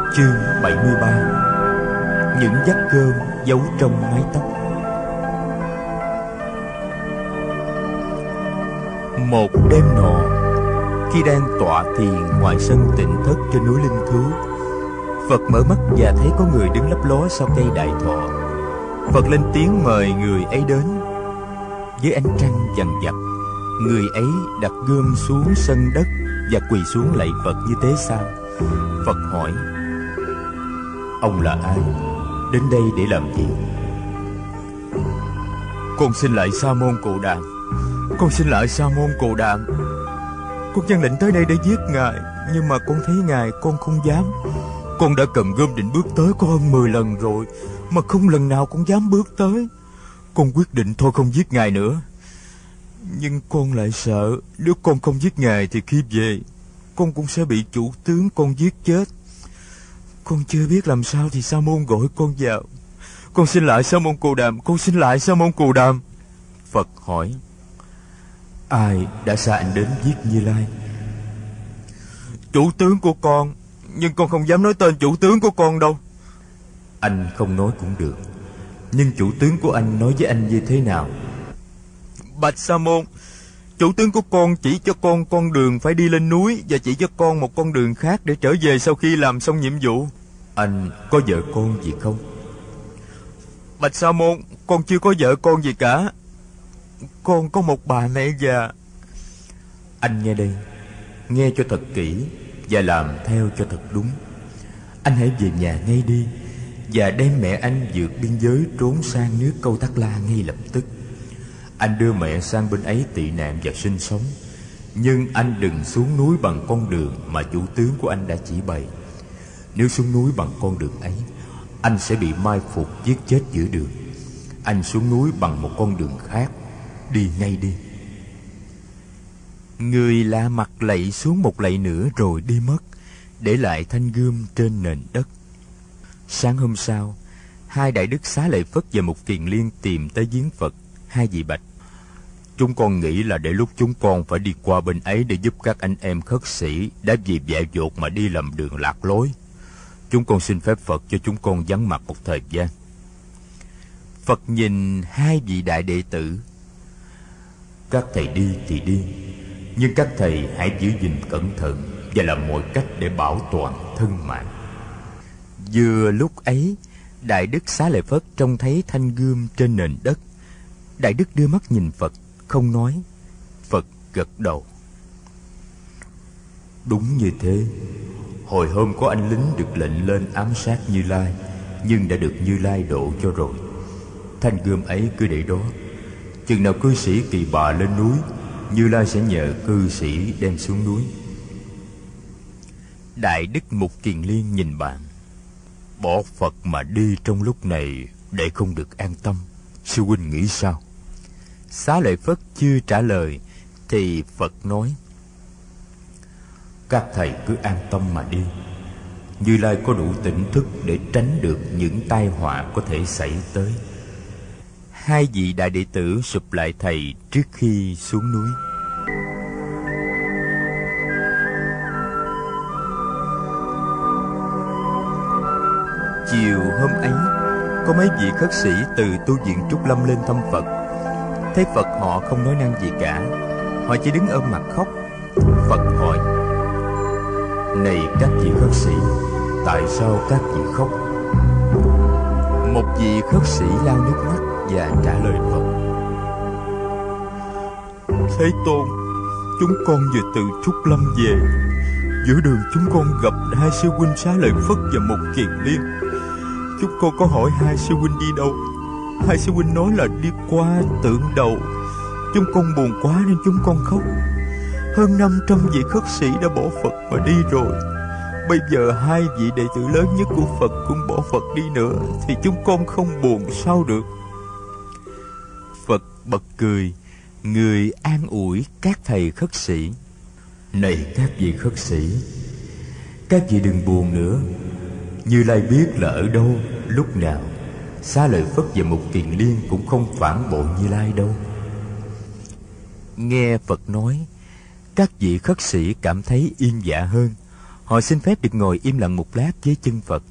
Chương 73. Những vắt cơm giấu trong mái tóc. Một đêm nọ, khi đang tọa thiền ngoài sân Tịnh Thất trên núi Linh Thú, Phật mở mắt và thấy có người đứng lấp ló sau cây đại thọ. Phật lên tiếng mời người ấy đến. Dưới ánh trăng vằn vặt, người ấy đặt gươm xuống sân đất và quỳ xuống lạy Phật như thế sao. Phật hỏi: ông là ai? Đến đây để làm gì? Con xin lạy Sa môn Cồ Đàm. Con xin lạy Sa môn Cồ Đàm. Con vâng lệnh tới đây để giết ngài, nhưng mà con thấy ngài con không dám. Con đã cầm gươm định bước tới có hơn 10 lần rồi, mà không lần nào con dám bước tới. Con quyết định thôi không giết ngài nữa. Nhưng con lại sợ nếu con không giết ngài thì khi về con cũng sẽ bị chủ tướng con giết chết. Con chưa biết làm sao thì Sa môn gọi con vào. Con xin lại Sa môn Cồ Đàm. Con xin lại Sa môn Cồ Đàm. Phật hỏi: ai đã sai anh đến giết Như Lai? Chủ tướng của con, nhưng con không dám nói tên chủ tướng của con đâu. Anh không nói cũng được, nhưng chủ tướng của anh nói với anh như thế nào? Bạch Sa môn, chủ tướng của con chỉ cho con đường phải đi lên núi, và chỉ cho con một con đường khác để trở về sau khi làm xong nhiệm vụ. Anh có vợ con gì không? Bạch Sa môn, con chưa có vợ con gì cả. Con có một bà mẹ già. Anh nghe đây, nghe cho thật kỹ và làm theo cho thật đúng. Anh hãy về nhà ngay đi và đem mẹ anh vượt biên giới trốn sang nước Câu Tắc La ngay lập tức. Anh đưa mẹ sang bên ấy tị nạn và sinh sống, nhưng anh đừng xuống núi bằng con đường mà chủ tướng của anh đã chỉ bày. Nếu xuống núi bằng con đường ấy, anh sẽ bị mai phục giết chết giữa đường. Anh xuống núi bằng một con đường khác. Đi ngay đi. Người lạ mặt lạy xuống một lạy nữa rồi đi mất, để lại thanh gươm trên nền đất. Sáng hôm sau, hai đại đức Xá Lợi Phất và Mục Kiền Liên tìm tới viếng Phật. Hai vị bạch: chúng con nghĩ là để lúc chúng con phải đi qua bên ấy để giúp các anh em khất sĩ đã vì dại dột mà đi lầm đường lạc lối. Chúng con xin phép Phật cho chúng con vắng mặt một thời gian. Phật nhìn hai vị đại đệ tử: các thầy đi thì đi, nhưng các thầy hãy giữ gìn cẩn thận và làm mọi cách để bảo toàn thân mạng. Vừa lúc ấy, đại đức Xá Lợi Phất trông thấy thanh gươm trên nền đất. Đại đức đưa mắt nhìn Phật, không nói. Phật gật đầu: đúng như thế. Hồi hôm có anh lính được lệnh lên ám sát Như Lai, nhưng đã được Như Lai độ cho rồi. Thanh gươm ấy cứ để đó. Chừng nào cư sĩ Kỳ Bà lên núi, Như Lai sẽ nhờ cư sĩ đem xuống núi. Đại đức Mục Kiền Liên nhìn bạn: bỏ Phật mà đi trong lúc này để không được an tâm, sư huynh nghĩ sao? Xá Lợi Phất chưa trả lời thì Phật nói: các thầy cứ an tâm mà đi. Như Lai có đủ tỉnh thức để tránh được những tai họa có thể xảy tới. Hai vị đại đệ tử sụp lại thầy trước khi xuống núi. Chiều hôm ấy, có mấy vị khất sĩ từ tu viện Trúc Lâm lên thăm Phật. Thấy Phật họ không nói năng gì cả, họ chỉ đứng ôm mặt khóc. Phật hỏi: này các vị khất sĩ, tại sao các vị khóc? Một vị khất sĩ lau nước mắt và trả lời Phật: Thế Tôn, chúng con vừa từ Trúc Lâm về. Giữa đường chúng con gặp hai sư huynh Xá Lợi Phất và Mục Kiền Liên. Chúng con có hỏi hai sư huynh đi đâu. Hai sư huynh nói là đi qua Tượng Đầu. Chúng con buồn quá nên chúng con khóc. Hơn 500 vị khất sĩ đã bỏ Phật mà đi rồi. Bây giờ hai vị đệ tử lớn nhất của Phật cũng bỏ Phật đi nữa, thì chúng con không buồn sao được. Phật bật cười, người an ủi các thầy khất sĩ: này các vị khất sĩ, các vị đừng buồn nữa. Như Lai biết là ở đâu, lúc nào. Xá Lợi Phất và Mục Kiền Liên cũng không phản bội Như Lai đâu. Nghe Phật nói, các vị khất sĩ cảm thấy yên dạ hơn. Họ xin phép được ngồi im lặng một lát dưới chân Phật.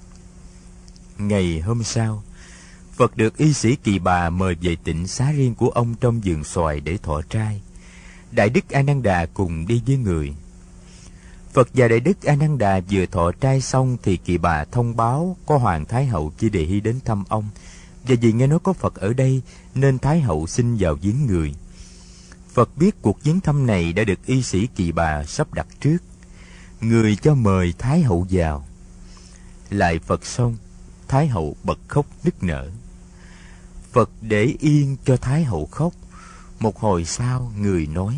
Ngày hôm sau, Phật được y sĩ Kỳ Bà mời về tịnh xá riêng của ông trong vườn xoài để thọ trai. Đại đức A Nan Đà cùng đi với người. Phật và Đại đức A Nan Đà vừa thọ trai xong thì Kỳ Bà thông báo có Hoàng Thái Hậu Chi Đề Hy đến thăm ông, và vì nghe nói có Phật ở đây nên Thái Hậu xin vào viếng người. Phật biết cuộc viếng thăm này đã được y sĩ Kỳ Bà sắp đặt trước. Người cho mời Thái Hậu vào. Lại Phật xong, Thái Hậu bật khóc nức nở. Phật để yên cho Thái Hậu khóc. Một hồi sau, người nói: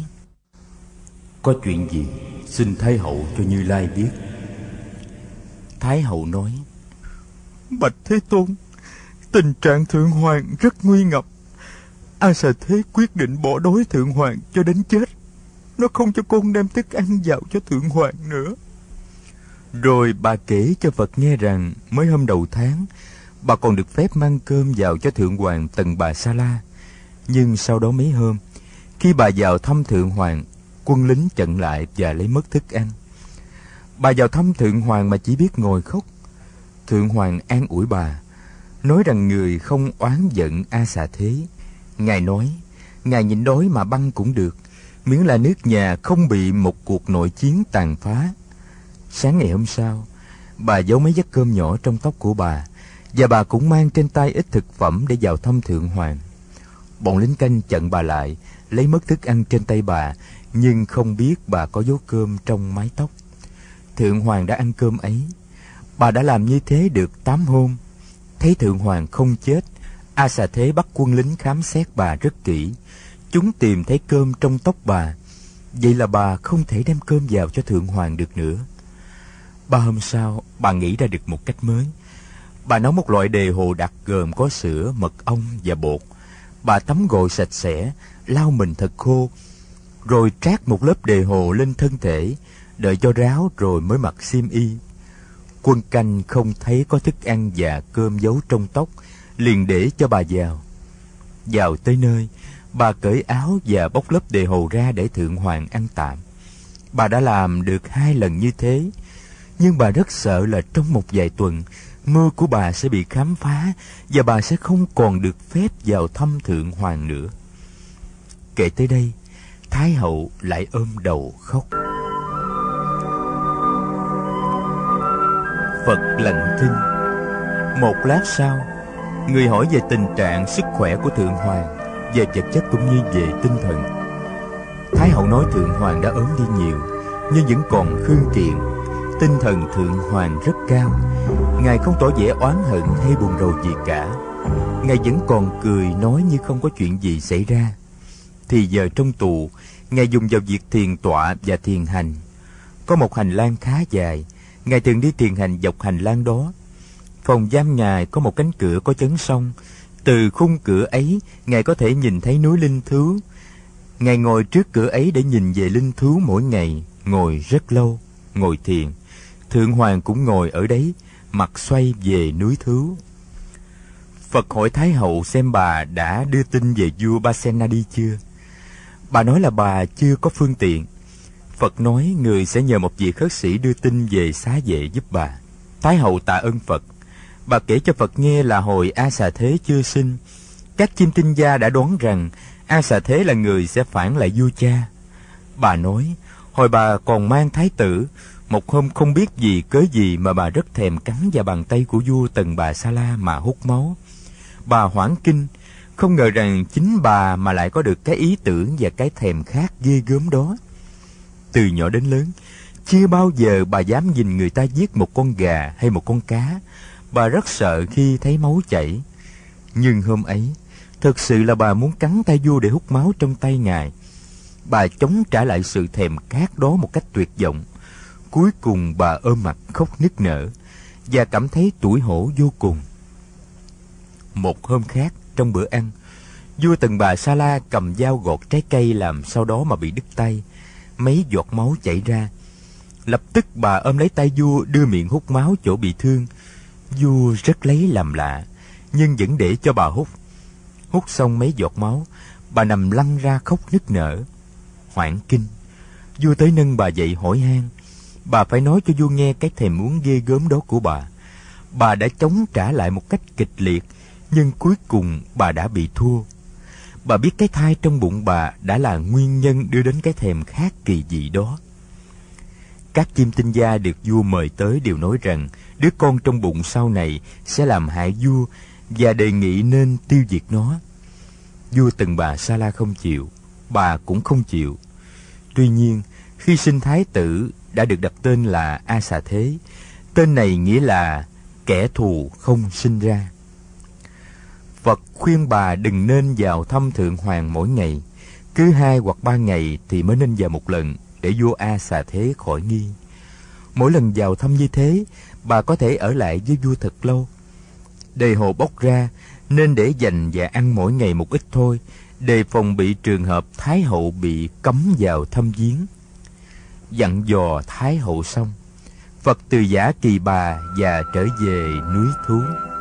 có chuyện gì xin Thái Hậu cho Như Lai biết. Thái Hậu nói: bạch Thế Tôn, tình trạng Thượng Hoàng rất nguy ngập. A Xà Thế quyết định bỏ đói Thượng Hoàng cho đến chết. Nó không cho con đem thức ăn vào cho Thượng Hoàng nữa. Rồi bà kể cho Phật nghe rằng mới hôm đầu tháng, bà còn được phép mang cơm vào cho Thượng Hoàng Tần Bà Sa La. Nhưng sau đó mấy hôm, khi bà vào thăm Thượng Hoàng, quân lính chặn lại và lấy mất thức ăn. Bà vào thăm Thượng Hoàng mà chỉ biết ngồi khóc. Thượng Hoàng an ủi bà, nói rằng người không oán giận A Xà Thế. Ngài nói, Ngài nhịn đói mà băng cũng được, miễn là nước nhà không bị một cuộc nội chiến tàn phá. Sáng ngày hôm sau, bà giấu mấy vắt cơm nhỏ trong tóc của bà, và bà cũng mang trên tay ít thực phẩm để vào thăm Thượng Hoàng. Bọn lính canh chặn bà lại, lấy mất thức ăn trên tay bà, nhưng không biết bà có giấu cơm trong mái tóc. Thượng Hoàng đã ăn cơm ấy. Bà đã làm như thế được 8 hôm. Thấy Thượng Hoàng không chết, A Xà Thế bắt quân lính khám xét bà rất kỹ. Chúng tìm thấy cơm trong tóc bà. Vậy là bà không thể đem cơm vào cho Thượng Hoàng được nữa. 3 hôm sau, bà nghĩ ra được một cách mới. Bà nấu một loại đề hồ đặc gồm có sữa, mật ong và bột. Bà tắm gội sạch sẽ, lau mình thật khô, rồi trát một lớp đề hồ lên thân thể, đợi cho ráo rồi mới mặc xiêm y. Quân canh không thấy có thức ăn và cơm giấu trong tóc, liền để cho bà vào. Vào tới nơi, bà cởi áo và bóc lớp đề hồ ra để Thượng Hoàng ăn tạm. Bà đã làm được 2 lần như thế, nhưng bà rất sợ là trong một vài tuần, mưu của bà sẽ bị khám phá và bà sẽ không còn được phép vào thăm Thượng Hoàng nữa. Kể tới đây, Thái Hậu lại ôm đầu khóc. Phật lặng thinh. Một lát sau, người hỏi về tình trạng sức khỏe của Thượng Hoàng, về vật chất cũng như về tinh thần. Thái Hậu nói Thượng Hoàng đã ốm đi nhiều, nhưng vẫn còn khương kiện. Tinh thần Thượng Hoàng rất cao. Ngài không tỏ vẻ oán hận hay buồn rầu gì cả. Ngài vẫn còn cười nói như không có chuyện gì xảy ra. Thì giờ trong tù, Ngài dùng vào việc thiền tọa và thiền hành. Có một hành lang khá dài, Ngài thường đi thiền hành dọc hành lang đó. Phòng giam Ngài có một cánh cửa có chấn song. Từ khung cửa ấy, Ngài có thể nhìn thấy núi linh thú. Ngài ngồi trước cửa ấy để nhìn về linh thú mỗi ngày, ngồi rất lâu, ngồi thiền. Thượng Hoàng cũng ngồi ở đấy, mặt xoay về núi thú. Phật hỏi Thái Hậu xem bà đã đưa tin về vua Pasenadi chưa. Bà nói là bà chưa có phương tiện. Phật nói người sẽ nhờ một vị khất sĩ đưa tin về xá vệ giúp bà. Thái Hậu tạ ơn Phật. Bà kể cho Phật nghe là hồi A Xà Thế chưa sinh, các chim tinh gia đã đoán rằng A Xà Thế là người sẽ phản lại vua cha. Bà nói, hồi bà còn mang thái tử, một hôm không biết vì cớ gì mà bà rất thèm cắn vào bàn tay của vua Tần Bà Sa La mà hút máu. Bà hoảng kinh, không ngờ rằng chính bà mà lại có được cái ý tưởng và cái thèm khát ghê gớm đó. Từ nhỏ đến lớn, chưa bao giờ bà dám nhìn người ta giết một con gà hay một con cá. Bà rất sợ khi thấy máu chảy. Nhưng hôm ấy, thực sự là bà muốn cắn tay vua để hút máu trong tay Ngài. Bà chống trả lại sự thèm khát đó một cách tuyệt vọng. Cuối cùng bà ôm mặt khóc nức nở và cảm thấy tủi hổ vô cùng. Một hôm khác, trong bữa ăn, vua Tần Bà Sa La cầm dao gọt trái cây làm sau đó mà bị đứt tay. Mấy giọt máu chảy ra. Lập tức bà ôm lấy tay vua đưa miệng hút máu chỗ bị thương. Vua rất lấy làm lạ, nhưng vẫn để cho bà hút. Hút xong mấy giọt máu, bà nằm lăn ra khóc nức nở. Hoảng kinh, vua tới nâng bà dậy hỏi han. Bà phải nói cho vua nghe cái thèm muốn ghê gớm đó của bà. Bà đã chống trả lại một cách kịch liệt, nhưng cuối cùng bà đã bị thua. Bà biết cái thai trong bụng bà đã là nguyên nhân đưa đến cái thèm khác kỳ dị đó. Các chim tinh gia được vua mời tới đều nói rằng đứa con trong bụng sau này sẽ làm hại vua và đề nghị nên tiêu diệt nó. Vua Tần Bà Sa La không chịu, bà cũng không chịu. Tuy nhiên, khi sinh thái tử đã được đặt tên là A Xà Thế. Tên này nghĩa là kẻ thù không sinh ra. Phật khuyên bà đừng nên vào thăm Thượng Hoàng mỗi ngày, cứ 2 hoặc 3 ngày thì mới nên vào một lần, để vua A Xà Thế khỏi nghi. Mỗi lần vào thăm như thế, bà có thể ở lại với vua thật lâu. Đề hồ bốc ra nên để dành và ăn mỗi ngày một ít thôi, đề phòng bị trường hợp Thái hậu bị cấm vào thăm viếng. Dặn dò Thái hậu xong, Phật từ giã Kỳ Bà và trở về núi Thú.